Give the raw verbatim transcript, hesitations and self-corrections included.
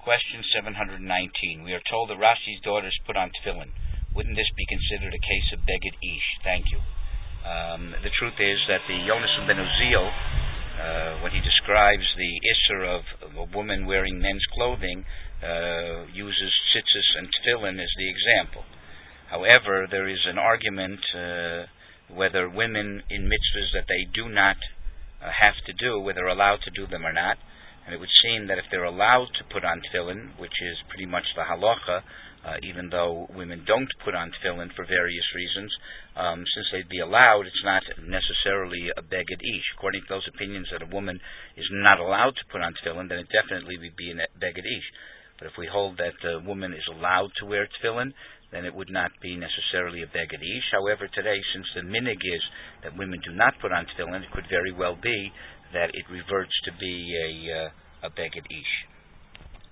Question seven hundred nineteen. We are told that Rashi's daughters put on tefillin. Wouldn't this be considered a case of beged ish? Thank you. Um, the truth is that the Yonasan ben Uziel, uh, when he describes the isser of, of a woman wearing men's clothing, uh, uses tzitzis and tefillin as the example. However, there is an argument uh, whether women in mitzvahs that they do not uh, have to do, whether they're allowed to do them or not. And it would seem that if they're allowed to put on tefillin, which is pretty much the halacha, uh, even though women don't put on tefillin for various reasons, um, since they'd be allowed, it's not necessarily a beged ish. According to those opinions that a woman is not allowed to put on tefillin, then it definitely would be a beged ish. But if we hold that the woman is allowed to wear tefillin, then it would not be necessarily a beged ish. However, today, since the minig is that women do not put on tefillin, it could very well be that it reverts to be a, uh, a beged ish.